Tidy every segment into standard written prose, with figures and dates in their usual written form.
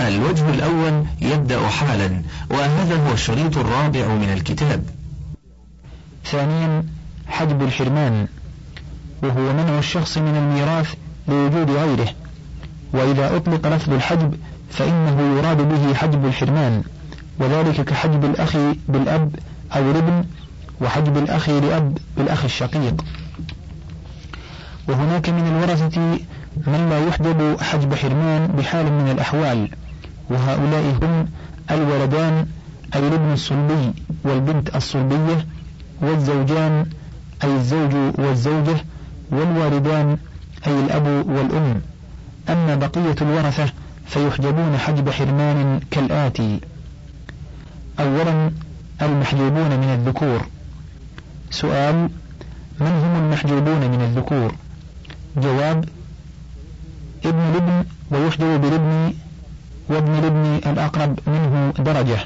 الوجه الأول يبدأ حالا، وهذا هو الشريط الرابع من الكتاب. ثانيا حجب الحرمان، وهو منع الشخص من الميراث لوجود غيره، وإذا أطلق لفظ الحجب فإنه يراد به حجب الحرمان، وذلك كحجب الأخ بالأب أو الابن، وحجب الأخ لأب بالأخ الشقيق. وهناك من الورثة من لا يحجب حجب حرمان بحال من الأحوال، وهؤلاء هم الولدان أي الابن الصلبي والبنت الصلبية، والزوجان أي الزوج والزوجة، والوالدان أي الأب والأم. أما بقية الورثة فيحجبون حجب حرمان كالآتي: أولا المحجوبون من الذكور. سؤال: من هم المحجوبون من الذكور؟ جواب: ابن الابن ويحجب بالابن، وابن الابن الأقرب منه درجة.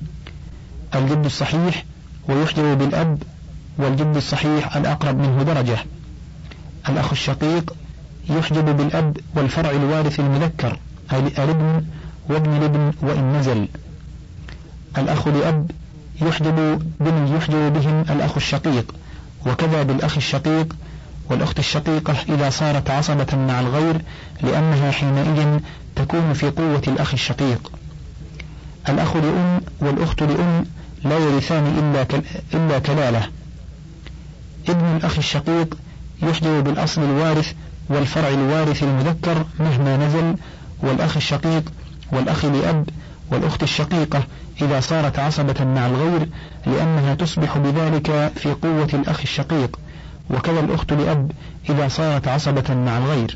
الجد الصحيح ويحجب بالأب، والجد الصحيح الأقرب منه درجة. الأخ الشقيق يحجب بالأب والفرع الوارث المذكر أي الابن وابن الابن وإن نزل. الأخ لأب يحجب بمن يحجب بهم الأخ الشقيق، وكذا بالأخ الشقيق والأخت الشقيقة إذا صارت عصبة مع الغير، لأنها حينئذ تكون في قوة الأخ الشقيق. الأخ لأم والأخت لأم لا يرثان إلا كلالة. ابن الأخ الشقيق يحجب بالأصل الوارث والفرع الوارث المذكر مهما نزل، والأخ الشقيق والأخ لأب والأخت الشقيقة إذا صارت عصبة مع الغير، لأنها تصبح بذلك في قوة الأخ الشقيق، وكذا الأخت لأب إذا صارت عصبة مع الغير.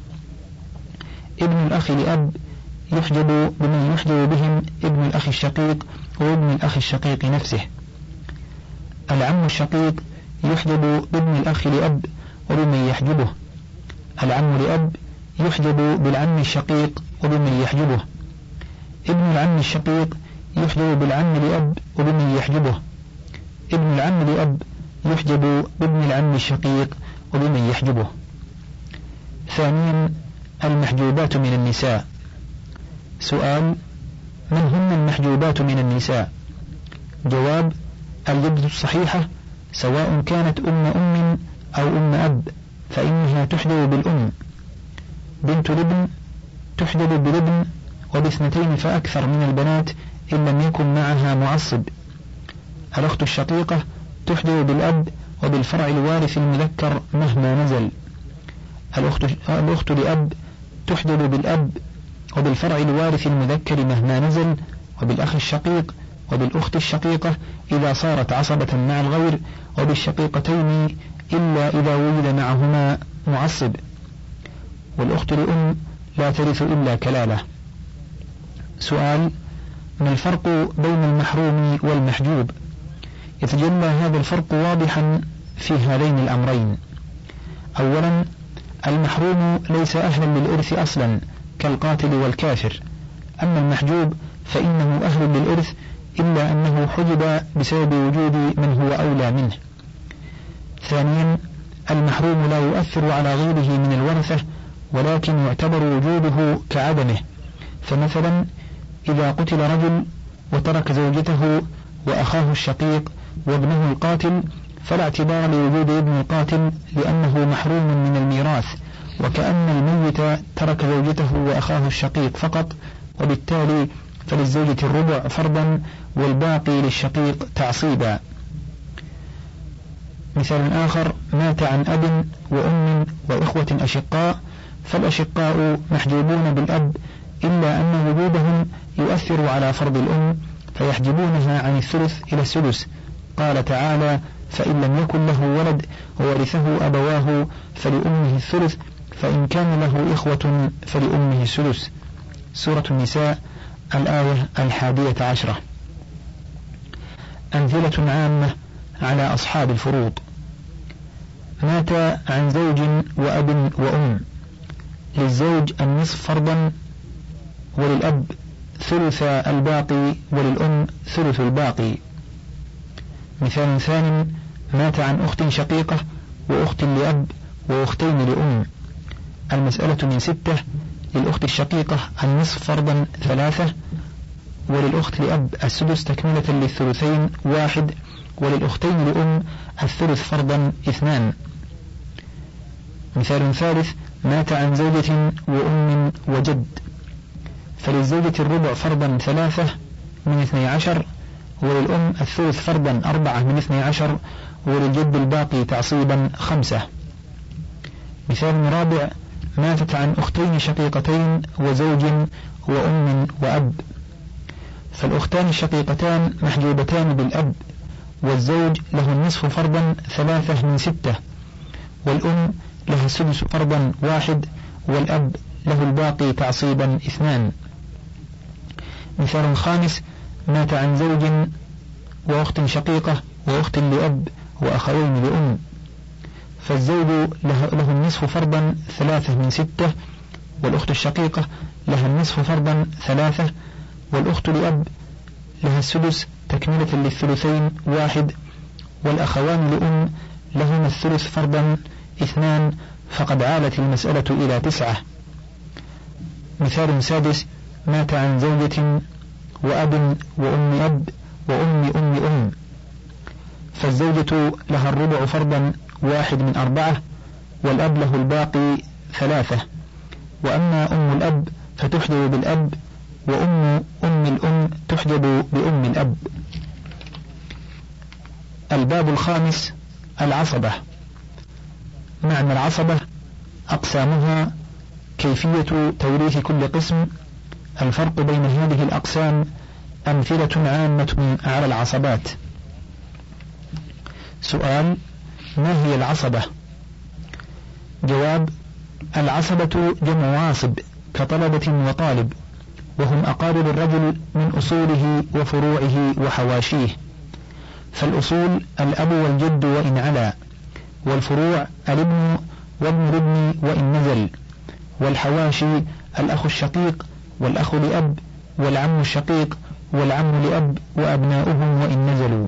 ابن الأخ لأب يحجب بمن يحجب بهم ابن الأخ الشقيق وابن الأخ الشقيق نفسه. العم الشقيق يحجب بابن الأخ لأب وبمن يحجبه. العم لأب يحجب بالعم الشقيق وبمن يحجبه. ابن العم الشقيق يحجب بالعم لأب وبمن يحجبه. ابن العم لأب يحجب بابن العم الشقيق وبمن يحجبه. ثانيا المحجوبات من النساء. سؤال: من هن المحجوبات من النساء؟ جواب: الجدة الصحيحة سواء كانت أم أو أم أب فإنها تحجب بالأم. بنت الابن تحجب بالابن وباثنتين فأكثر من البنات إن لم يكن معها معصب. الأخت الشقيقة تحجب بالأب وبالفرع الوارث المذكر مهما نزل. الأخت لأب تحجب بالأب وبالفرع الوارث المذكر مهما نزل، وبالأخ الشقيق وبالأخت الشقيقة إذا صارت عصبة مع الغير، وبالشقيقتين إلا إذا وجد معهما معصب. والأخت لأم لا ترث إلا كلالة. سؤال: ما الفرق بين المحروم والمحجوب؟ يتجلى هذا الفرق واضحا في هذين الأمرين. أولا، المحروم ليس أهلا للإرث أصلا كالقاتل والكافر، أما المحجوب فإنه أهل للإرث إلا أنه حجب بسبب وجود من هو أولى منه. ثانيا، المحروم لا يؤثر على غيره من الورثة، ولكن يعتبر وجوده كعدمه. فمثلا إذا قتل رجل وترك زوجته وأخاه الشقيق وابنه القاتل فلا اعتبار لوجود ابن القاتل لأنه محروم من الميراث، وكأن الميت ترك زوجته وأخاه الشقيق فقط، وبالتالي فللزوجة الربع فرضا والباقي للشقيق تعصيبا. مثال آخر: مات عن أب وأم وإخوة أشقاء، فالأشقاء محجوبون بالأب إلا أن وجودهم يؤثر على فرض الأم فيحجبونها عن الثلث إلى السدس. قال تعالى: فإن لم يكن له ولد وورثه أبواه فلأمه الثلث، فإن كان له إخوة فلأمه السدس. سورة النساء الآية 11. أمثلة عامة على أصحاب الفروض: مات عن زوج وأب وأم، للزوج النصف فرضا، وللأب ثلث الباقي، وللأم ثلث الباقي. مثال ثاني: مات عن أخت شقيقة وأخت لأب وأختين لأم. المسألة من 6، للأخت الشقيقة النصف فرضا 3، وللأخت لأب السدس تكملة للثلثين 1، وللأختين لأم الثلث فرضا 2. مثال ثالث: مات عن زوجة وأم وجد، فللزوجة الربع فرضا 3 من 12، وللأم الثلث فرضا 4 من 12، وللجد الباقي تعصيبا 5. مثال رابع: ماتت عن أختين شقيقتين وزوج وأم وأب، فالأختان الشقيقتان محجوبتان بالأب، والزوج له النصف فرضا 3 من 6، والأم لها السدس فرضا 1، والأب له الباقي تعصيبا 2. مثال خامس: مات عن زوج وأخت شقيقة وأخت لأب وأخوين لأم، فالزوج له النصف فرضا 3 من 6، والأخت الشقيقة لها النصف فرضا 3، والأخت لأب لها السدس تكملة للثلثين 1، والأخوان لأم لهما الثلث فرضا 2، فقد عالت المسألة إلى 9. مثال سادس: مات عن زوجة وأب وأم أب وأم أم أم، فالزوجة لها الربع فرضا 1 من 4، والأب له الباقي 3. وأما أم الأب فتحجب بالأب، وأم الأم تحجب بأم الأب. الباب الخامس: العصبة. معنى العصبة: أقسامها، كيفية توريث كل قسم، الفرق بين هذه الأقسام، أمثلة عامة على العصبات. سؤال: ما هي العصبة؟ جواب: العصبة جمع عاصب كطلبة وطالب، وهم أقارب الرجل من أصوله وفروعه وحواشيه، فالأصول الأب والجد وإن علا، والفروع الابن وابن الابن وإن نزل، والحواشي الأخ الشقيق والأخ لأب والعم الشقيق والعم لأب وأبناؤهم وإن نزلوا.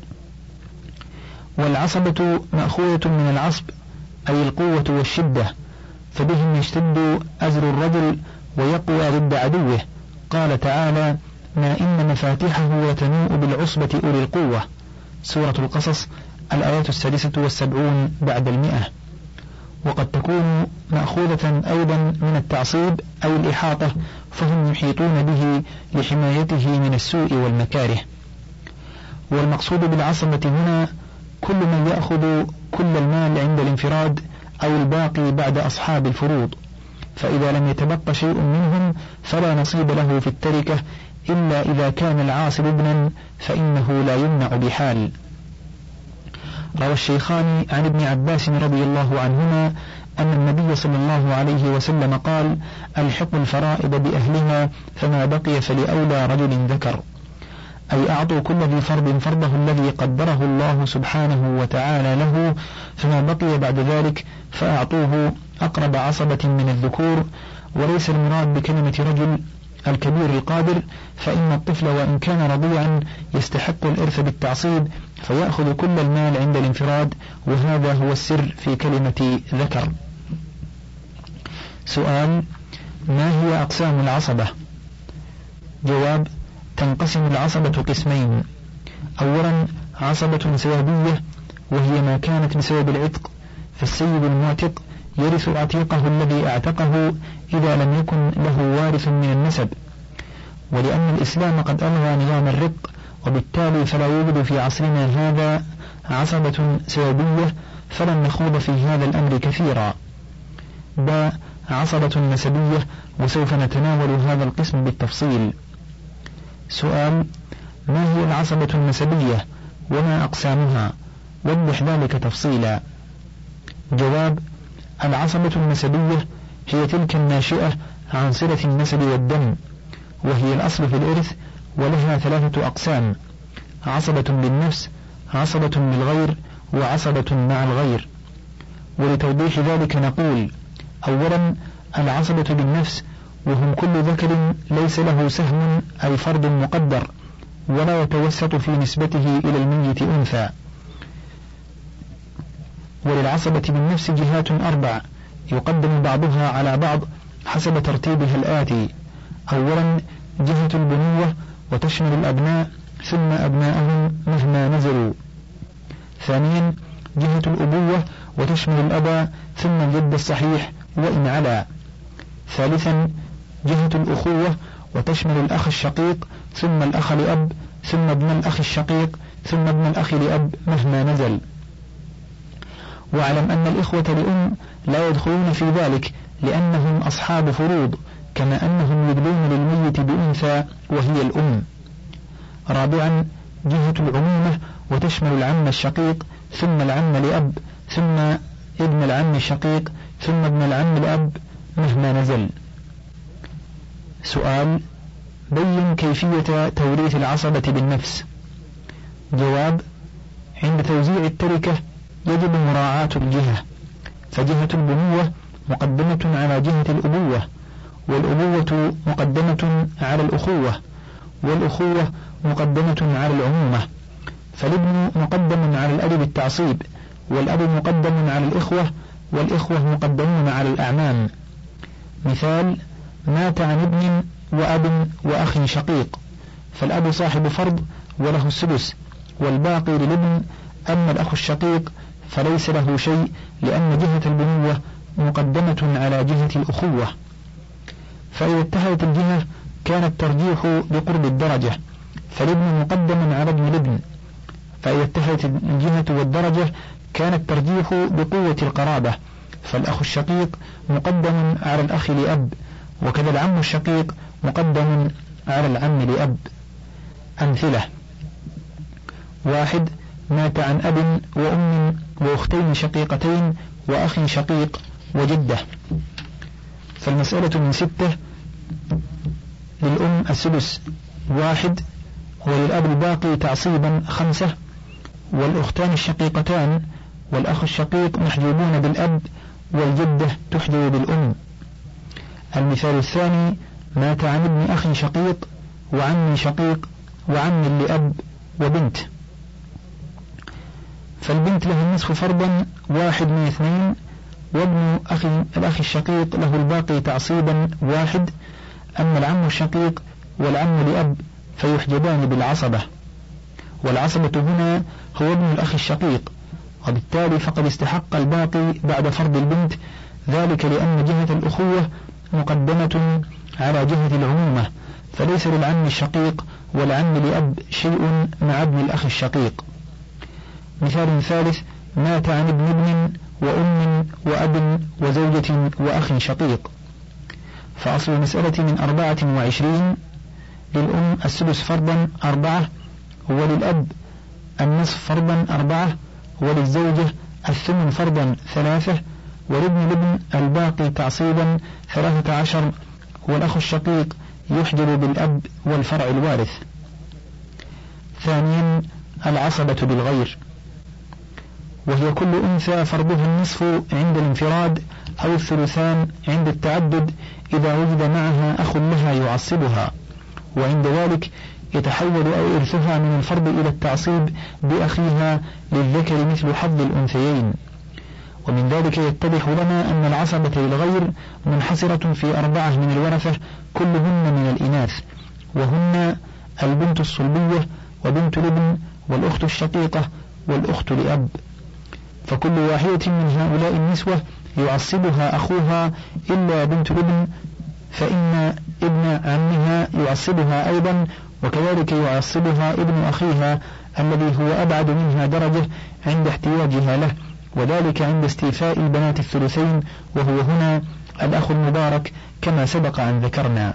والعصبة مأخوذة من العصب أي القوة والشدة، فبهم يشتد أزر الرجل ويقوى ضد عدوه. قال تعالى: ما إن مفاتحه لتنوء بالعصبة أولي القوة، سورة القصص الآيات 76 بعد 100. وقد تكون مأخوذة أيضا من التعصيب أي الإحاطة، فهم يحيطون به لحمايته من السوء والمكاره. والمقصود بالعصبة هنا كل من يأخذ كل المال عند الانفراد أو الباقي بعد أصحاب الفروض، فإذا لم يتبق شيء منهم فلا نصيب له في التركة إلا إذا كان العاصب ابنا، فإنه لا يمنع بحال. روى الشيخان عن ابن عباس رضي الله عنهما أن النبي صلى الله عليه وسلم قال: الحقوا الفرائض بأهلها، فما بقي فلأولى رجل ذكر، أي أعطوا كل ذي فرض فرضه الذي قدره الله سبحانه وتعالى له، فما بقي بعد ذلك فأعطوه أقرب عصبة من الذكور. وليس المراد بكلمة رجل الكبير القادر، فإن الطفل وإن كان رضيعا يستحق الإرث بالتعصيب، فيأخذ كل المال عند الانفراد، وهذا هو السر في كلمة ذكر. سؤال: ما هي أقسام العصبة؟ جواب: تنقسم العصبة قسمين: أولا عصبة سببية، وهي ما كانت بسبب العتق، فالسيد المعتق يرث عتيقه الذي اعتقه إذا لم يكن له وارث من النسب، ولأن الإسلام قد ألغى نظام الرق، وبالتالي فلا يوجد في عصرنا هذا عصبة سببية، فلن نخوض في هذا الأمر كثيرا. عصبة نسبية، وسوف نتناول هذا القسم بالتفصيل. سؤال: ما هي العصبة النسبية وما أقسامها؟ وضح ذلك تفصيلا. جواب: العصبة النسبية هي تلك الناشئة عن صلة النسب والدم، وهي الأصل في الإرث، ولها 3 أقسام: عصبة بالنفس، عصبة بالغير، وعصبة مع الغير. ولتوضيح ذلك نقول: أولا العصبة بالنفس، وهم كل ذكر ليس له سهم أي فرد مقدر، ولا يتوسط في نسبته إلى الميت أنثى. وللعصبة بالنفس جهات 4 يقدم بعضها على بعض، حسب ترتيبها الآتي: أولا جهة البنوة وتشمل الأبناء ثم أبناءهم مهما نزلوا. ثانيا جهة الأبوة وتشمل الأب ثم الجد الصحيح وإن علا. ثالثا جهة الأخوة وتشمل الأخ الشقيق ثم الأخ لأب ثم ابن الأخ الشقيق ثم ابن الأخ لأب مهما نزل. واعلم أن الإخوة لأم لا يدخلون في ذلك لأنهم أصحاب فروض، كما أنهم يدلون للميت بأنثى وهي الأم. رابعا جهة العمومة وتشمل العم الشقيق ثم العم لأب ثم ابن العم الشقيق ثم ابن العم لأب مهما نزل. سؤال: بين كيفية توريث العصبة بالنفس. جواب: عند توزيع التركة يجب مراعاة الجهة، فجهة البنوة مقدمة على جهة الأبوة، والأبوة مقدمة على الأخوة، والأخوة مقدمة على العمومة، فالابن مقدم على الأب بالتعصيب، والأب مقدم على الإخوة، والإخوة مقدمون على الأعمام. مثال: مات عن ابن وأب وأخ شقيق، فالأب صاحب فرض وله السدس والباقي للابن، أما الأخ الشقيق فليس له شيء لأن جهة البنوة مقدمة على جهة الأخوة. فإذا اتحدت الجهة كان الترجيح بقرب الدرجة، فالابن مقدم على ابن الابن، فإذا اتحدت الجهة والدرجة كان الترجيح بقوة القرابة، فالأخ الشقيق مقدم على الأخ لأب، وكذا العم الشقيق مقدم على العم لأب. أمثلة: 1 مات عن أب وأم وأختين شقيقتين وأخ شقيق وجدة، فالمسألة من 6، للأم السدس 1 وللأب الباقي تعصيبا 5، والأختان الشقيقتان والأخ الشقيق محجوبون بالأب، والجدة تحجب بالأم. المثال الثاني: مات عن ابن أخ شقيق وعم شقيق وعم لأب وبنت، فالبنت له النصف فرضا 1 من 2، وابن الأخ الشقيق له الباقي تعصيبا 1، أما العم الشقيق والعم لأب فيحجبان بالعصبة، والعصبة هنا هو ابن الأخ الشقيق، وبالتالي فقد استحق الباقي بعد فرض البنت، ذلك لأن جهة الأخوة مقدمة على جهة العمومة، فليس للعم الشقيق والعم لأب شيء مع ابن الأخ الشقيق. مثال ثالث: مات عن ابن وأم وأب وزوجة وأخ شقيق، فأصل المسألة من 24، للأم السدس فرضا 4، وللأب النصف فرضا 4، وللزوجة الثمن فرضا 3، ولابن الابن الباقي تعصيبا 13، والأخ الشقيق يحجب بالأب والفرع الوارث. ثانيا العصبة بالغير، وهي كل أنثى فرضها النصف عند الانفراد أو الثلثان عند التعدد إذا وجد معها أخ لها يعصبها، وعند ذلك يتحول أو إرثها من الفرض إلى التعصيب بأخيها للذكر مثل حظ الأنثيين. ومن ذلك يتضح لنا أن العصبة للغير منحصرة في 4 من الورثة كلهن من الإناث، وهن البنت الصلبية وبنت الابن والأخت الشقيقة والأخت لأب، فكل واحدة من هؤلاء النسوة يعصبها أخوها إلا بنت الابن، فإن ابن عمها يعصبها أيضا، وكذلك يعصبها ابن أخيها الذي هو أبعد منها درجة عند احتياجها له، وذلك عند استيفاء البنات الثلثين، وهو هنا الأخ المبارك كما سبق أن ذكرنا.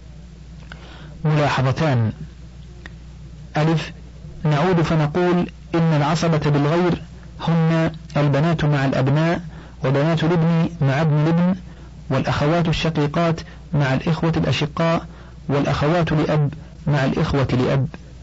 ملاحظتان: 1 نعود فنقول إن العصبة بالغير هن البنات مع الأبناء، وبنات الابن مع ابن الابن، والأخوات الشقيقات مع الإخوة الأشقاء، والأخوات لأب مع الإخوة لأب.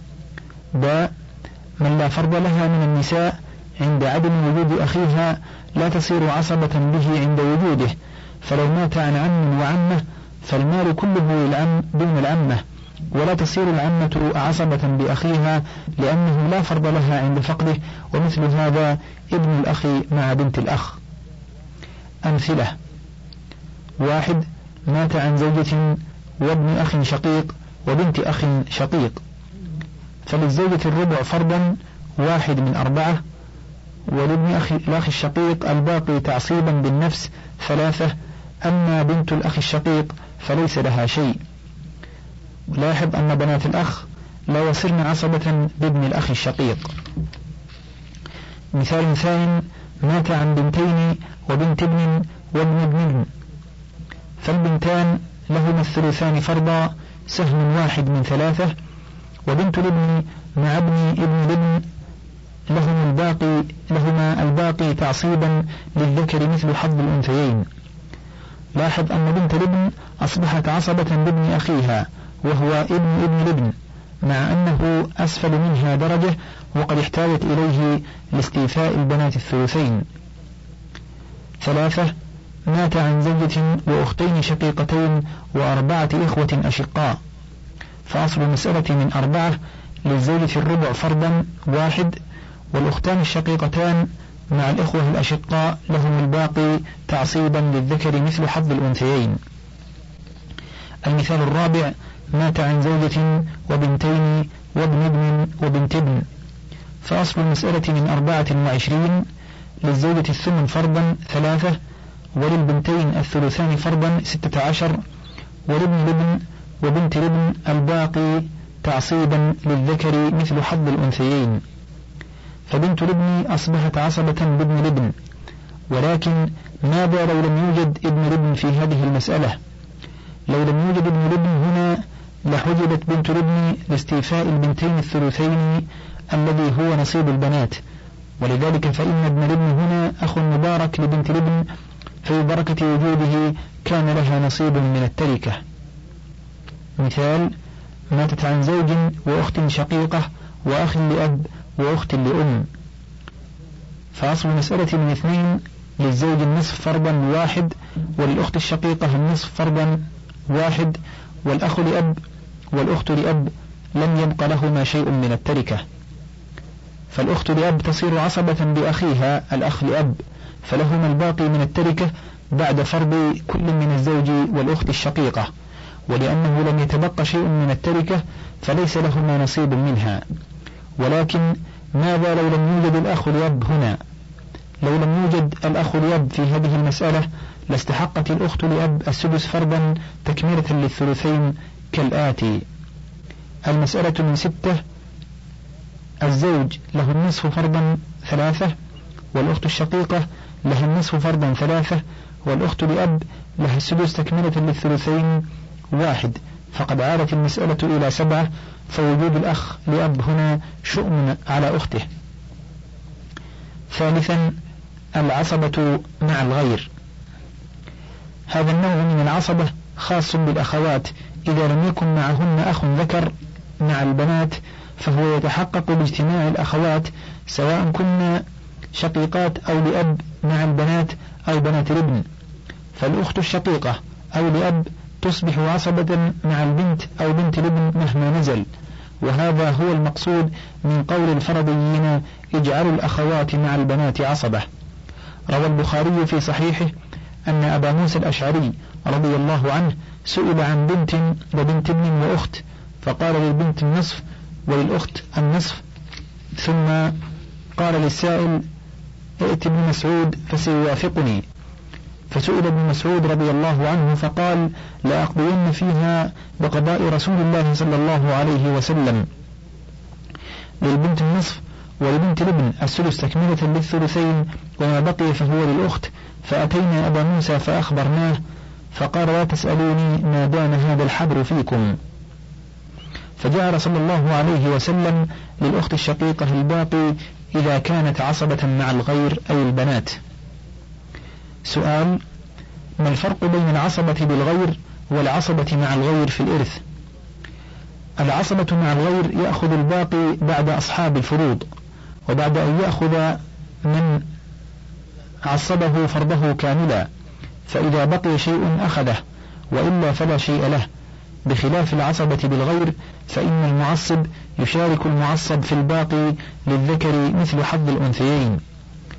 من لا فرض لها من النساء عند عدم وجود أخيها لا تصير عصبة به عند وجوده، فلو مات عن عم وعمة فالمال كله للعم دون العمة، ولا تصير العمة عصبة بأخيها لأنه لا فرض لها عند فقده، ومثل هذا ابن الأخ مع بنت الأخ. أمثلة: 1 مات عن زوجة وابن أخ شقيق وبنت أخ شقيق، فللزوجة الربع فرضا 1/4، ولابن الأخ الشقيق الباقي تعصيبا بالنفس 3، أما بنت الأخ الشقيق فليس لها شيء. لاحظ أن بنات الأخ لا يصيرن عصبة بابن الأخ الشقيق. مثال ثاني: مات عن بنتين وبنت ابن وابن ابن، فالبنتان لهما الثلثان فرضا سهم 1/3، وبنت الابن مع ابن الابن لهما الباقي تعصيبا للذكر مثل حظ الأنثيين. لاحظ أن بنت الابن أصبحت عصبة بابن أخيها وهو ابن الابن، مع أنه أسفل منها درجة وقد احتاجت إليه لاستيفاء البنات الثلثين. 3: مات عن زوجة وأختين شقيقتين و4 إخوة أشقاء، فأصل المسألة من 4: للزوجة الربع فرضا 1، والأختان الشقيقتان مع الإخوة الأشقاء لهم الباقي تعصيبا للذكر مثل حظ الأنثيين. المثال الرابع: مات عن زوجة وبنتين وابن ابن وبنت ابن، فأصل المسألة من 24: للزوجة الثمن فرضا 3، وللبنتين الثلثان فرضا 16، ولابن الابن وبنت الابن الباقي تعصيبا للذكر مثل حظ الأنثيين. فبنت الابن أصبحت عصبة بابن الابن، ولكن ماذا لو لم يوجد ابن الابن في هذه المسألة؟ لو لم يوجد ابن الابن هنا لحجبت بنت الابن لاستيفاء البنتين الثلثين الذي هو نصيب البنات، ولذلك فإن ابن الابن هنا أخ مبارك لبنت الابن، في بركة وجوده كان لها نصيب من التركة. مثال: ماتت عن زوج وأخت شقيقة وأخ لأب وأخت لأم، فأصل المسألة من 2: للزوج النصف فرضا 1، وللأخت الشقيقة النصف فرضا 1، والأخ لأب والأخت لأب لم يبق لهما شيء من التركة، فالأخت لأب تصير عصبة بأخيها الأخ لأب، فلهما الباقي من التركة بعد فرض كل من الزوج والأخت الشقيقة، ولأنه لم يتبقى شيء من التركة فليس لهما نصيب منها. ولكن ماذا لو لم يوجد الأخ لأب هنا؟ لو لم يوجد الأخ لأب في هذه المسألة لاستحقت الأخت لأب السدس فرضا تكملة للثلثين كالآتي: المسألة من 6: الزوج له النصف فرضا 3، والأخت الشقيقة لها النصف فرضا 3، والأخت لأب لها السدس تكملة للثلثين 1، فقد عادت المسألة إلى 7، فوجود الأخ لأب هنا شؤم على أخته. ثالثا: العصبة مع الغير. هذا النوع من العصبة خاص بالأخوات إذا لم يكن معهن أخ ذكر مع البنات، فهو يتحقق باجتماع الأخوات سواء كن شقيقات أو لأب مع البنات أو بنات الابن، فالأخت الشقيقة أو لأب تصبح عصبة مع البنت أو بنت الابن مهما نزل، وهذا هو المقصود من قول الفرضيين: اجعلوا الأخوات مع البنات عصبة. روى البخاري في صحيحه أن أبا موسى الأشعري رضي الله عنه سئل عن بنت وبنت ابن وأخت، فقال للبنت النصف وللأخت النصف، ثم قال للسائل: ائت ابن مسعود فسيوافقني. فسئل ابن مسعود رضي الله عنه فقال: لأقضين فيها بقضاء رسول الله صلى الله عليه وسلم. للبنت النصف ولبنت الابن السدس تكملة للثلثين، وما بقي فهو للأخت. فأتينا أبا موسى فأخبرناه، فقال: لا تسألوني ما دام هذا الحبر فيكم. فجعل صلى الله عليه وسلم للأخت الشقيقة الباقي إذا كانت عصبة مع الغير أي البنات. سؤال: ما الفرق بين العصبة بالغير والعصبة مع الغير في الإرث؟ العصبة مع الغير يأخذ الباقي بعد أصحاب الفروض، وبعد أن يأخذ من عصبه فرضه كاملا، فإذا بقي شيء أخذه، وإلا فلا شيء له، بخلاف العصبة بالغير فإن المعصب يشارك المعصب في الباقي للذكر مثل حظ الأنثيين.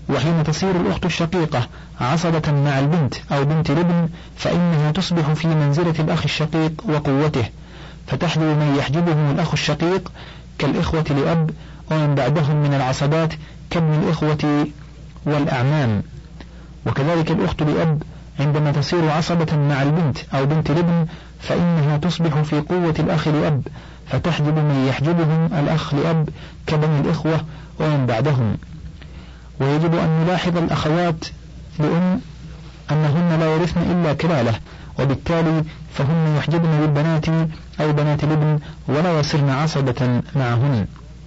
وحين تصير الأخت الشقيقة عصبة مع البنت أو بنت الابن فإنها تصبح في منزلة الأخ الشقيق وقوته، فتحجب من يحجبهم الأخ الشقيق كالإخوة لأب ومن بعدهم من العصبات كابن الإخوة والأعمام. وكذلك الأخت لأب عندما تصير عصبة مع البنت أو بنت الابن فإنها تصبح في قوة الأخ لأب، فتحجب من يحجبهم الأخ لأب كبني الإخوة ومن بعدهم. ويجب أن نلاحظ الأخوات لأم أنهن لا يرثن إلا كلالة، وبالتالي فهن يحجبن بالبنات أو بنات الابن ولا يصيرن عصبة معهن.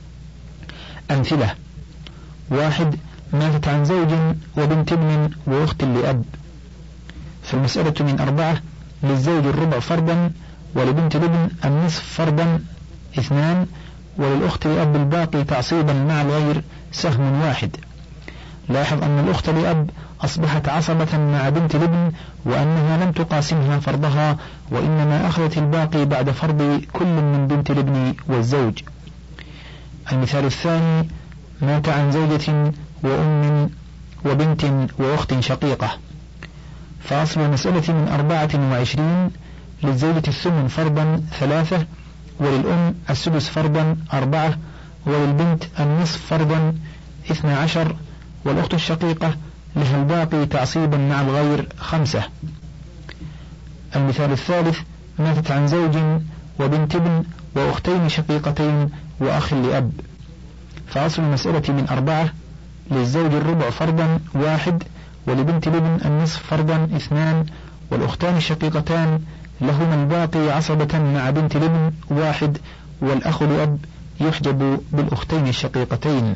أمثلة: 1. ماتت عن زوج وبنت ابن وأخت لأب، فالمسألة من 4 للزوج الربع فرضا ولبنت الابن النصف فرضا 2، وللأخت لأب الباقي تعصيبا مع الغير سهم 1. لاحظ أن الأخت لأب أصبحت عصبة مع بنت الابن وأنها لم تقاسمها فرضها، وإنما أخذت الباقي بعد فرض كل من بنت الابن والزوج. المثال الثاني: مات عن زوجة وأم وبنت وأخت شقيقة، فأصل المسألة من 24 للزوجة الثمن فرضا 3، وللأم السدس فرضا 4، وللبنت النصف فرضا 12، والأخت الشقيقة لها الباقي تعصيبا مع الغير 5. المثال الثالث: ماتت عن زوج وبنت ابن وأختين شقيقتين وأخ لأب، فأصل المسألة من 4 للزوج الربع فرضا 1، ولبنت الابن النصف فرضا 2، والأختان الشقيقتان لهما الباقي عصبة مع بنت الابن 1، والأخ لأب يحجب بالأختين الشقيقتين.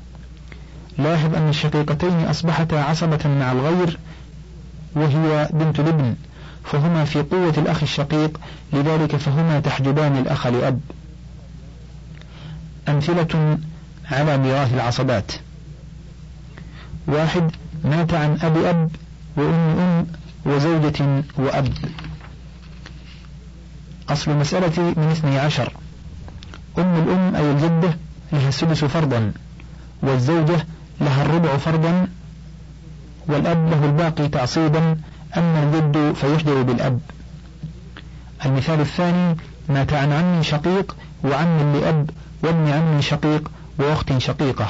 لاحظ أن الشقيقتين أصبحتا عصبة مع الغير وهي بنت الابن، فهما في قوة الأخ الشقيق، لذلك فهما تحجبان الأخ لأب. أمثلة على ميراث العصبات: 1. مات عن أب وأم وزوجة وأب، أصل المسألة من 12. أم الأم أي الجدة لها السدس فرضا، والزوجة لها الربع فرضا، والأب له الباقي تعصيبا، أما الجد فيحجب بالأب. المثال الثاني: مات عن عم شقيق وعم لأب وابن عم شقيق وأخت شقيقة،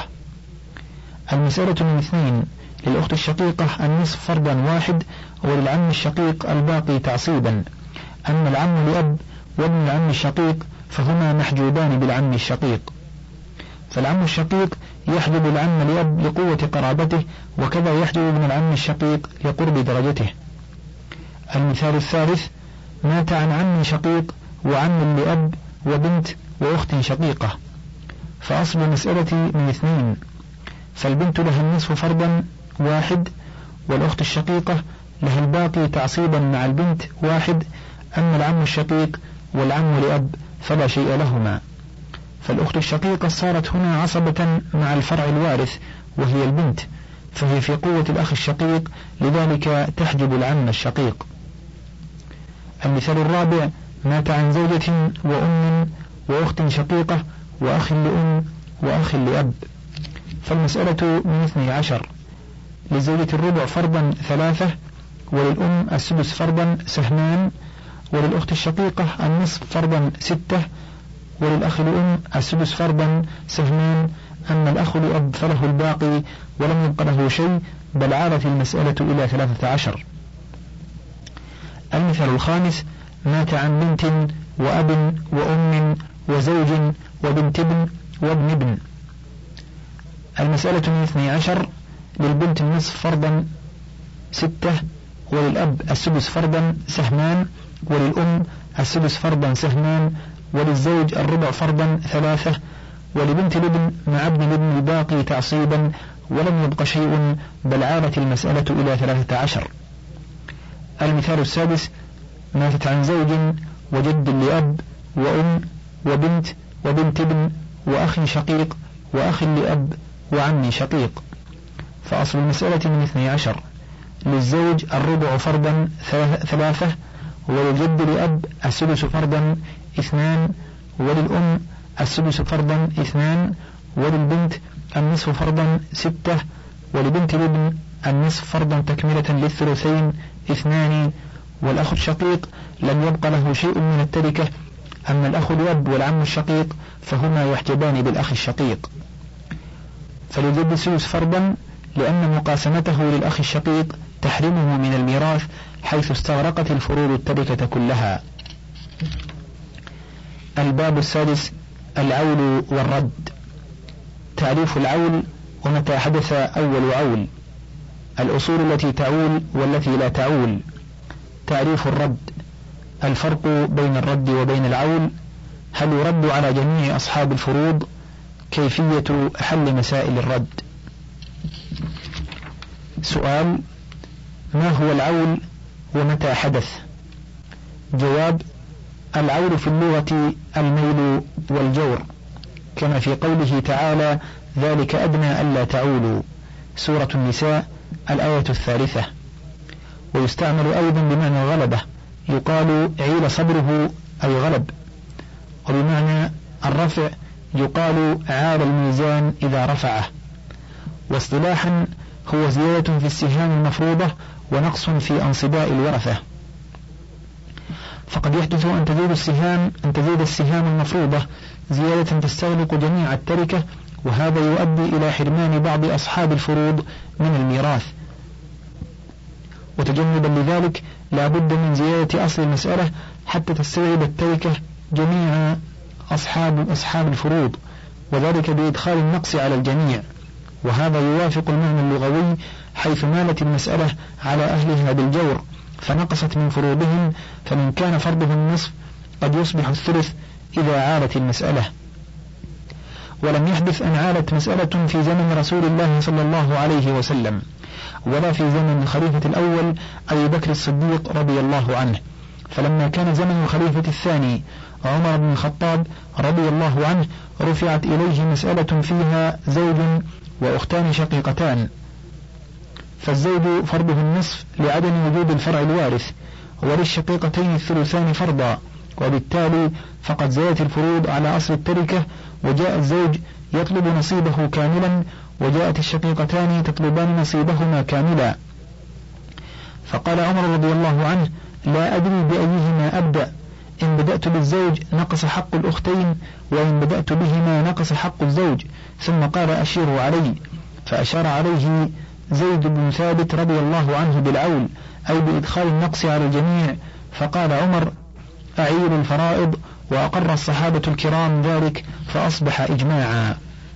المسألة من 2 للأخت الشقيقة النصف فرضا 1، وللعم الشقيق الباقي تعصيبا، أما العم لأب وابن العم الشقيق فهما محجوبان بالعم الشقيق، فالعم الشقيق يحجب العم لأب لقوة قرابته، وكذا يحجب ابن العم الشقيق لقرب درجته. المثال الثالث: مات عن عم شقيق وعم لأب وبنت وأخت شقيقة، فأصل المسألة من 2، فالبنت لها النصف فرضا 1، والأخت الشقيقة لها الباقي تعصيبا مع البنت 1، أما العم الشقيق والعم لأب فلا شيء لهما، فالأخت الشقيقة صارت هنا عصبة مع الفرع الوارث وهي البنت، فهي في قوة الأخ الشقيق، لذلك تحجب العم الشقيق. المثال الرابع: مات عن زوجة وأم وأخت شقيقة وأخ لأم وأخ لأب، فالمسألة من 12. للزوجة الربع فرضا 3، وللأم السدس فرضا 2، وللأخت الشقيقة النصف فرضا 6، وللأخ لأم السدس فرضا 2، أما الأخ لأب فله الباقي ولم يبق له شيء، بل عادت المسألة إلى 13. المثال الخامس: مات عن بنت وأب وأم وزوج وبنت ابن وابن ابن، المسألة من 12. للبنت النصف فرضا 6، وللأب السدس فرضا 2، وللأم السدس فرضا 2، وللزوج الربع فرضا 3، ولبنت الابن مع ابن الابن الباقي تعصيبا، ولم يبق شيء، بل عادت المسألة إلى 13. المثال السادس: ماتت عن زوج وجد لأب وأم وبنت وبنت ابن وأخ شقيق وأخ لأب وعم شقيق، فأصل المسألة من 12. للزوج الربع فرضا 3، وللجد لأب السدس فرضا 2، وللأم السدس فرضا 2، وللبنت النصف فرضا 6، ولبنت الابن النصف فرضا تكملة للثلثين 2، والأخ الشقيق لم يبق له شيء من التركة. أما الأخ الأب والعم الشقيق فهما يحجبان بالأخ الشقيق. فللجد السدس فرضا، لأن مقاسمته للأخ الشقيق تحرمه من الميراث حيث استغرقت الفروض التركة كلها. الباب السادس: العول والرد. تعريف العول ومتى حدث أول عول، الأصول التي تعول والتي لا تعول. تعريف الرد: الفرق بين الرد وبين العول، هل يرد على جميع أصحاب الفروض؟ كيفية حل مسائل الرد. سؤال: ما هو العول ومتى حدث؟ جواب: العول في اللغة الميل والجور، كما في قوله تعالى: ذلك أدنى ألا تعولوا، سورة النساء الآية 3. ويستعمل أيضا بمعنى الغلبة، يقال عيل صبره أي غلب. وبمعنى الرفع يقال عال الميزان إذا رفعه. واصطلاحا هو زيادة في السهام المفروضة ونقص في أنصباء الورثة. فقد يحدث أن تزيد السهام المفروضة زيادة تستغرق جميع التركة، وهذا يؤدي إلى حرمان بعض أصحاب الفروض من الميراث. وتجنبا لذلك لا بد من زيادة أصل المسألة حتى تستوعب التركة جميع أصحاب الفروض، وذلك بإدخال النقص على الجميع. وهذا يوافق المعنى اللغوي، حيث مالت المسألة على أهلها بالجور فنقصت من فروضهم، فمن كان فرضه النصف قد يصبح الثلث إذا عالت المسألة. ولم يحدث أن عالت مسألة في زمن رسول الله صلى الله عليه وسلم، ولا في زمن الخليفة الأول أبي بكر الصديق رضي الله عنه. فلما كان زمن الخليفة الثاني عمر بن الخطاب رضي الله عنه رفعت إليه مسألة فيها زوج وأختان شقيقتان، فالزوج فرضه النصف لعدم وجود الفرع الوارث، وللشقيقتين الثلثان فرضا، وبالتالي فقد زادت الفروض على أصل التركة، وجاء الزوج يطلب نصيبه كاملا، وجاءت الشقيقتان تطلبان نصيبهما كاملا. فقال عمر رضي الله عنه: لا أدري بأيهما أبدأ، إن بدأت بالزوج نقص حق الأختين، وإن بدأت بهما نقص حق الزوج. ثم قال: أشيروا علي. فأشار عليه زيد بن ثابت رضي الله عنه بالعول، أي بإدخال النقص على الجميع. فقال عمر: أعيل الفرائض، وأقر الصحابة الكرام ذلك فأصبح إجماعا.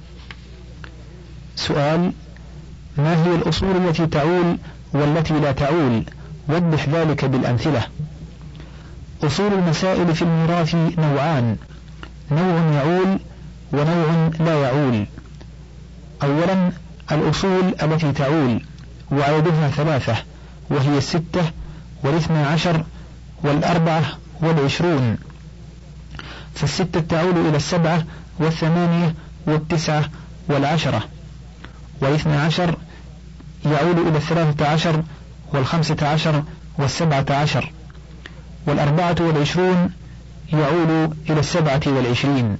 سؤال: ما هي الأصول التي تعول والتي لا تعول؟ وضح ذلك بالأمثلة. أصول المسائل في الميراث نوعان: نوع يعول ونوع لا يعول. أولا الأصول التي تعول، وعددها 3، وهي 6 و12 و24. فالستة تعول إلى 7 و8 و9 و10، و12 يعول إلى 13 و15 و17، و24 يعول إلى 27.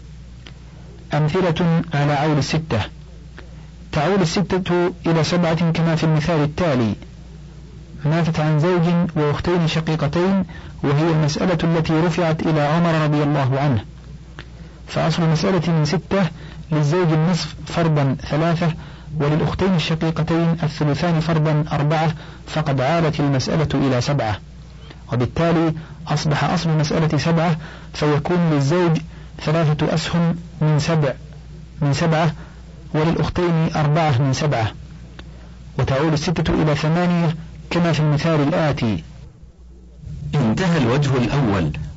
أمثلة على عول 6: تعول 6 إلى 7 كما في المثال التالي: ماتت عن زوج وأختين شقيقتين، وهي المسألة التي رفعت إلى عمر رضي الله عنه. فأصل المسألة من 6: للزوج النصف فرضا 3، وللأختين الشقيقتين الثلثان فرضا 4، فقد عالت المسألة إلى 7، وبالتالي أصبح أصل المسألة 7، فيكون للزوج 3 أسهم من 7، وللأختين 4 من 7. وتعول 6 إلى 8 كما في المثال الآتي. انتهى الوجه الأول.